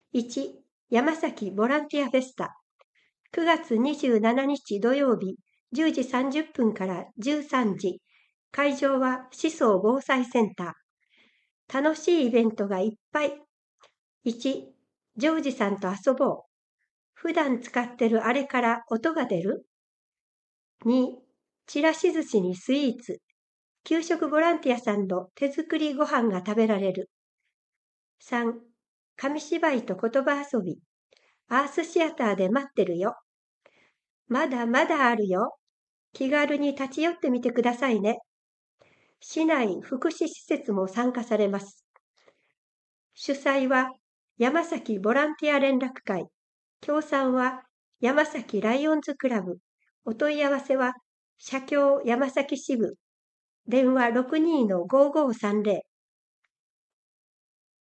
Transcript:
1、山崎ボランティアフェスタ。9月27日土曜日、10時30分から13時。会場は思想防災センター。楽しいイベントがいっぱい。1、ジョージさんと遊ぼう。普段使ってるあれから音が出る？ 2、ちらし寿司にスイーツ。給食ボランティアさんの手作りご飯が食べられる。3、紙芝居と言葉遊び。アースシアターで待ってるよ。まだまだあるよ。気軽に立ち寄ってみてくださいね。市内福祉施設も参加されます。主催は山崎ボランティア連絡会。協賛は山崎ライオンズクラブ。お問い合わせは社協山崎支部。電話62-5530